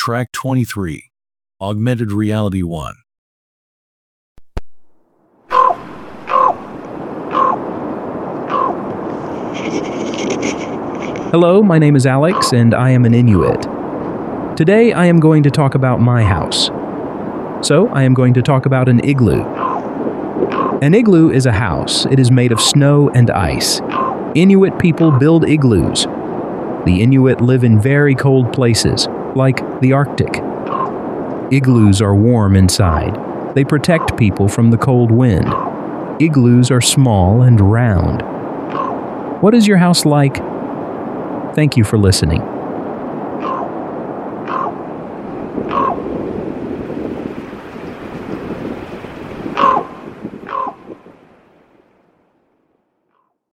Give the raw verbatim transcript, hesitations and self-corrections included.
Track twenty-three, Augmented Reality one. Hello, my name is Alex, and I am an Inuit. Today, I am going to talk about my house. So, I am going to talk about an igloo. An igloo is a house. It is made of snow and ice. Inuit people build igloos. The Inuit live in very cold places, like the Arctic. Igloos are warm inside. They protect people from the cold wind. Igloos are small and round. What is your house like? Thank you for listening.